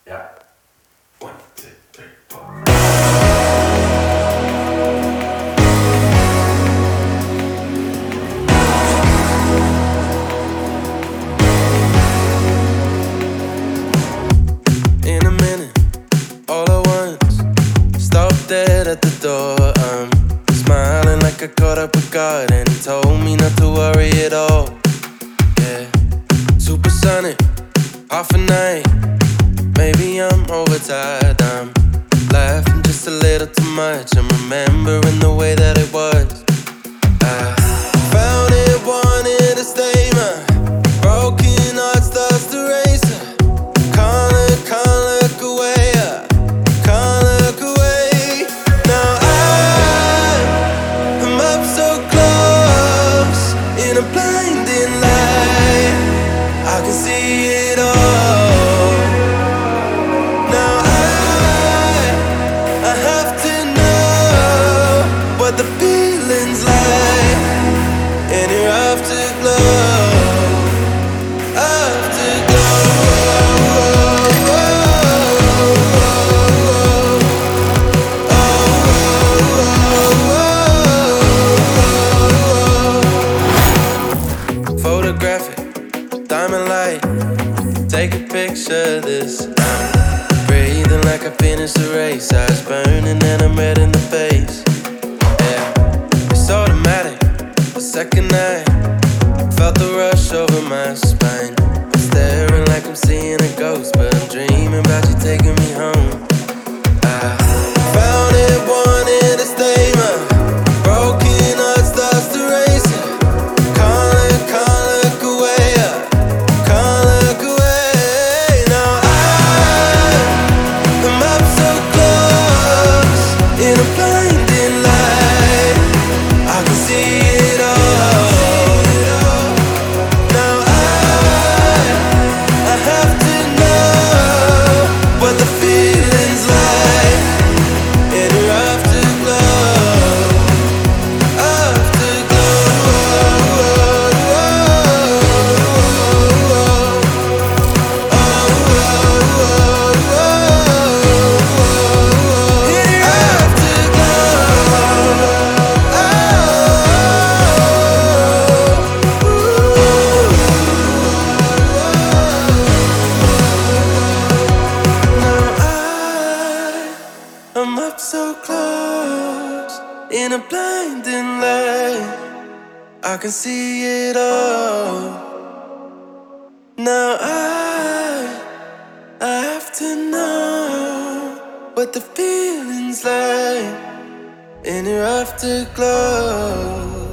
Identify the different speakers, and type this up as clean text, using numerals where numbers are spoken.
Speaker 1: Yeah. One, two, three, four.
Speaker 2: In a minute, all at once, stop dead at the door. I'm smiling like I caught up with God, and He told me not to worry at all. Yeah, supersonic, half a night. Maybe I'm overtired. I'm laughing just a little too much. I'm remembering the way that it was. I found it, wanted to stay. My broken heart starts to race. Can't look away. Can't look away. Now I'm up so close in a blinding light. I can see it all. Now I have to know what the feeling's like, and you have to glow. Photographic, diamond light. Take a picture this time. Breathing like I finished the race. Eyes burning and I'm red in the face. Yeah, it's automatic. The second night, felt the rush over my spine. I'm staring like I'm seeing a ghost, but I'm dreaming about you taking me home. I found it, wanted to stay. My broken heart starts to race. Can't look away. Can't look away. Now I'm up so close in a blinding light. I can see it all. Now I have to know what the feeling's like, and you have to glow, have to I'm up so close in a blinding light. I can see it all. Now I have to know what the feeling's like, in your afterglow.